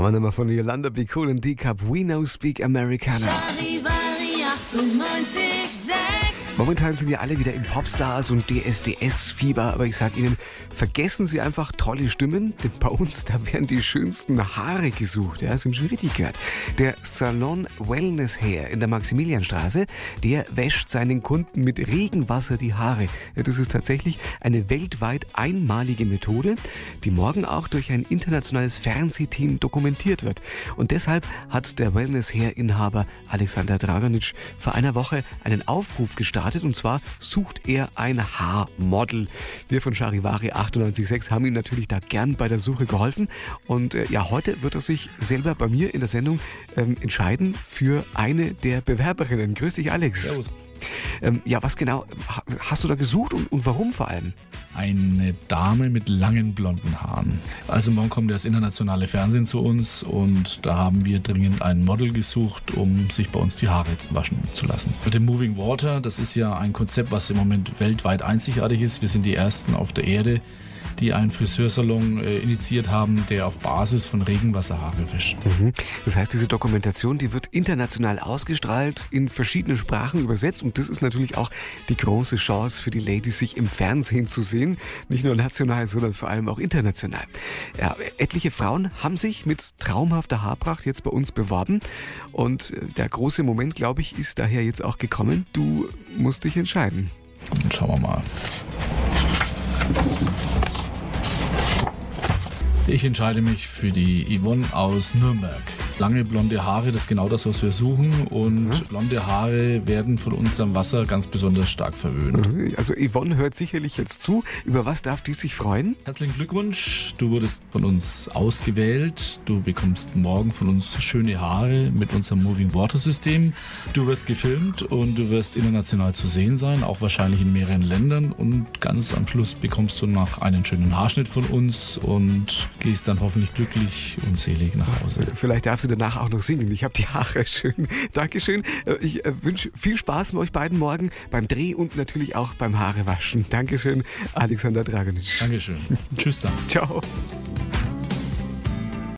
Aber nochmal von Yolanda Be Cool und D-Cup, We Know Speak Americana. Charivari 98,6. Momentan sind ja alle wieder im Popstars und DSDS-Fieber, aber ich sag Ihnen, vergessen Sie einfach tolle Stimmen, denn bei uns, da werden die schönsten Haare gesucht. Ja, Sie haben schon richtig gehört. Der Salon Wellness Hair in der Maximilianstraße, der wäscht seinen Kunden mit Regenwasser die Haare. Ja, das ist tatsächlich eine weltweit einmalige Methode, die morgen auch durch ein internationales Fernsehteam dokumentiert wird. Und deshalb hat der Wellness Hair-Inhaber Alexander Dragonic vor einer Woche einen Aufruf gestartet. Und zwar sucht er ein Haarmodel. Wir von Charivari 98,6 haben ihm natürlich da gern bei der Suche geholfen. Und heute wird er sich selber bei mir in der Sendung entscheiden für eine der Bewerberinnen. Grüß dich, Alex. Servus. Was genau hast du da gesucht und warum vor allem? Eine Dame mit langen blonden Haaren. Also morgen kommt das internationale Fernsehen zu uns und da haben wir dringend ein Model gesucht, um sich bei uns die Haare waschen zu lassen. Mit dem Moving Water, das ist ja ein Konzept, was im Moment weltweit einzigartig ist. Wir sind die Ersten auf der Erde, die einen Friseursalon initiiert haben, der auf Basis von Regenwasser Haare wäscht. Das heißt, diese Dokumentation, die wird international ausgestrahlt, in verschiedene Sprachen übersetzt und das ist natürlich auch die große Chance für die Ladies, sich im Fernsehen zu sehen. Nicht nur national, sondern vor allem auch international. Ja, etliche Frauen haben sich mit traumhafter Haarpracht jetzt bei uns beworben und der große Moment, glaube ich, ist daher jetzt auch gekommen. Du musst dich entscheiden. Und schauen wir mal. Ich entscheide mich für die Yvonne aus Nürnberg. Lange blonde Haare, das ist genau das, was wir suchen. Und blonde Haare werden von unserem Wasser ganz besonders stark verwöhnt. Also Yvonne hört sicherlich jetzt zu. Über was darf die sich freuen? Herzlichen Glückwunsch, du wurdest von uns ausgewählt. Du bekommst morgen von uns schöne Haare mit unserem Moving Water System. Du wirst gefilmt und du wirst international zu sehen sein, auch wahrscheinlich in mehreren Ländern. Und ganz am Schluss bekommst du noch einen schönen Haarschnitt von uns und gehst dann hoffentlich glücklich und selig nach Hause. Vielleicht darfst du danach auch noch singen. Ich habe die Haare schön. Dankeschön. Ich wünsche viel Spaß mit euch beiden morgen beim Dreh und natürlich auch beim Haarewaschen. Dankeschön, Alexander Dragonic. Dankeschön. Tschüss dann. Ciao.